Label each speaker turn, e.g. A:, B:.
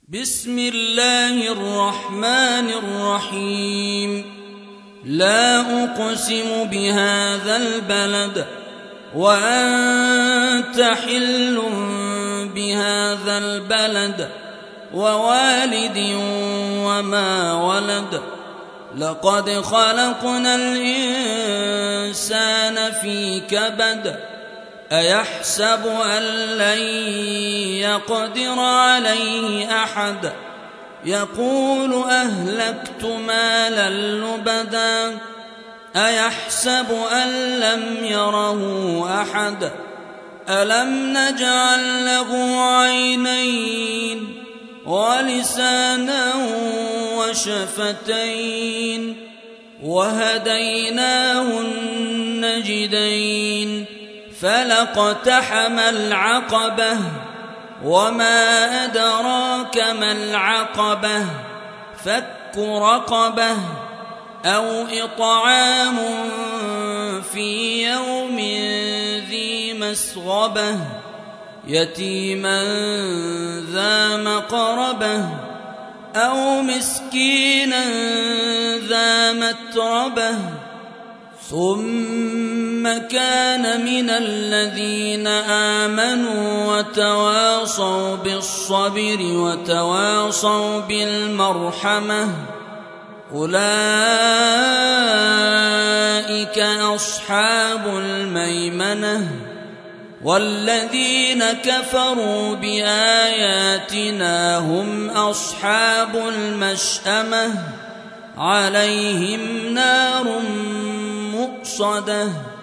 A: بسم الله الرحمن الرحيم. لا أقسم بهذا البلد وأنت حل بهذا البلد ووالد وما ولد. لقد خلقنا الإنسان في كبد. أيحسب أن لن يقدر عليه أحد. يقول أهلكت مالا لبدا. أيحسب أن لم يره أحد. ألم نجعل له عينين ولسانا وشفتين وهديناه النجدين. فلاقتحم العقبة وما أدراك ما العقبة. فك رقبة أو إطعام في يوم ذي مسغبة يتيما ذا مقربة أو مسكينا ذا متربة. ثم كان من الذين آمنوا وتواصوا بالصبر وتواصوا بالمرحمة. أولئك أصحاب الميمنة. والذين كفروا بآياتنا هم أصحاب المشأمة. عليهم نار مؤصدة.